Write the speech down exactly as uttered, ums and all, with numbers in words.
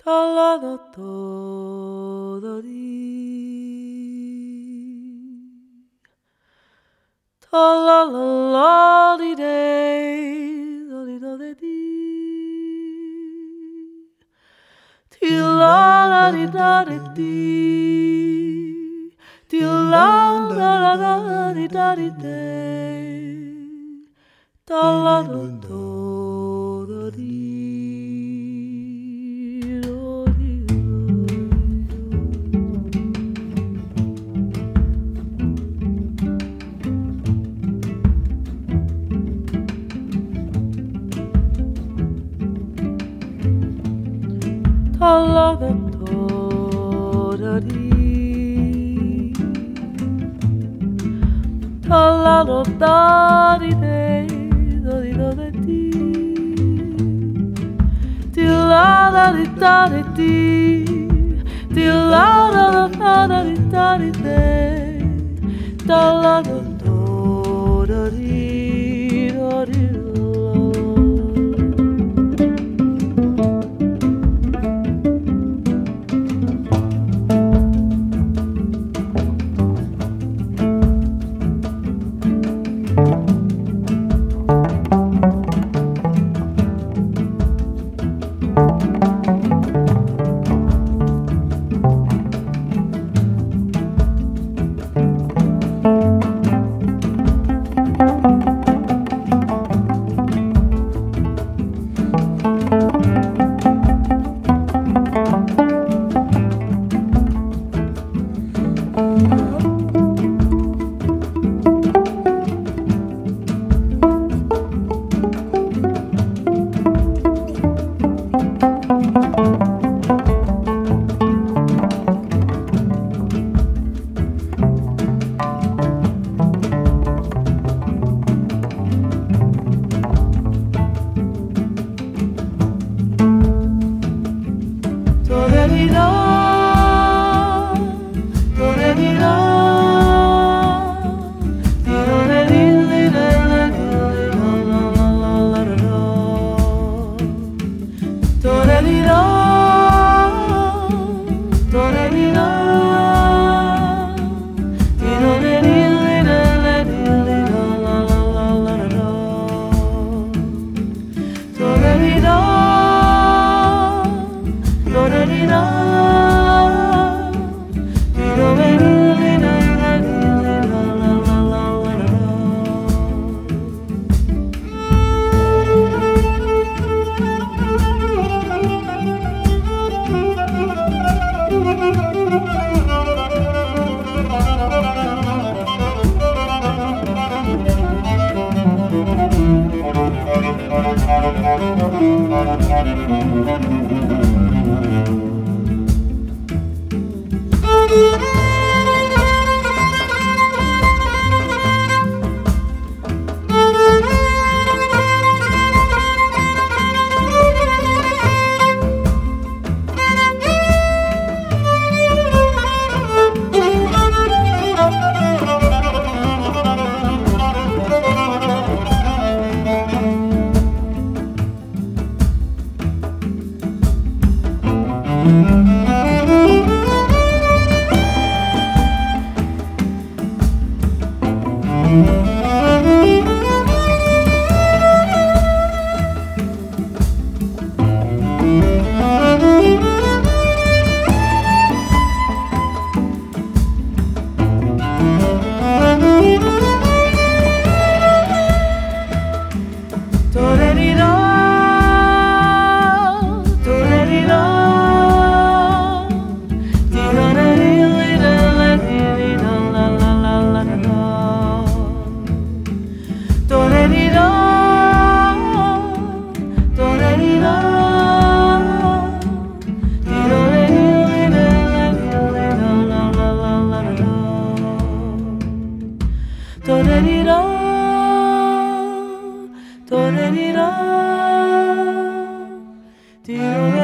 Talado todo di Talala di day Di do de di Tila di da di di Tila da da di da di day Talado todo di Talado todo di Talado da di de do di do de di Di la da di da di di Di la da da da di da di de Talado todo di do di Torerira, torerira,